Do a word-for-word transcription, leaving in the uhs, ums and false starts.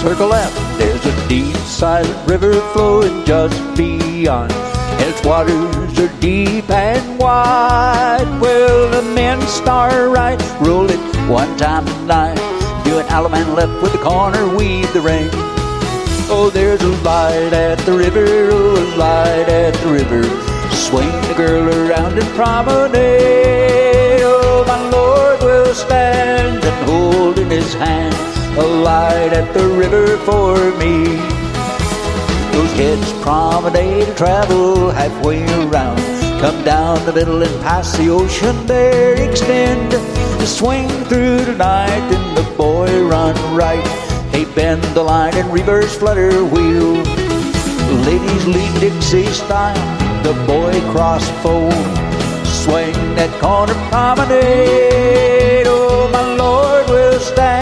Circle left, there's a deep silent river flowing just beyond. Its waters are deep and wide. Well, the men star right, roll it one time tonight. Do an Alaman left with the corner, weave the ring. Oh, there's a light at the river, oh, a light at the river. Swing the girl around and promenade. Oh, my Lord will stand and hold in his hand a light at the river for me. Those kids promenade and travel halfway around, come down the middle and past the ocean there, extend to swing through the night, and the boy run right. Hey, bend the line and reverse flutter wheel. Ladies lead Dixie style, the boy cross fold. Swing that corner promenade. Oh, my Lord will stand